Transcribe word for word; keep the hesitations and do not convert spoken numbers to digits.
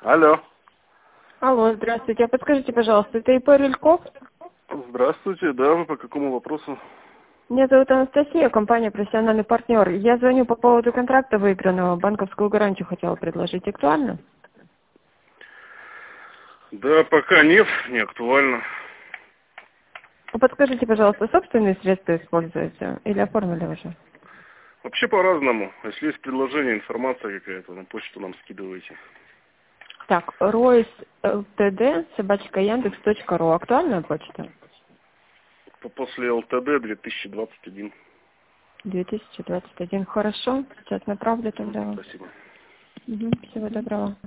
Алло. Алло, здравствуйте. А подскажите, пожалуйста, это ИП Рыльков? Здравствуйте, да, вы по какому вопросу? Меня зовут Анастасия, компания «Профессиональный партнер». Я звоню по поводу контракта выигранного. Банковскую гарантию хотела предложить. Актуально? Да, пока нет, не актуально. А подскажите, пожалуйста, собственные средства используете или оформили уже? Вообще по-разному. Если есть предложение, информация какая-то, на почту нам скидывайте. Так, Ройс ЛТД, собачка Яндекс точка ру. Актуальная почта? По- После ЛТД две тысячи двадцать один. две тысячи двадцать один. Хорошо. Сейчас направлю Мгм, тогда. Спасибо. Угу. Всего доброго.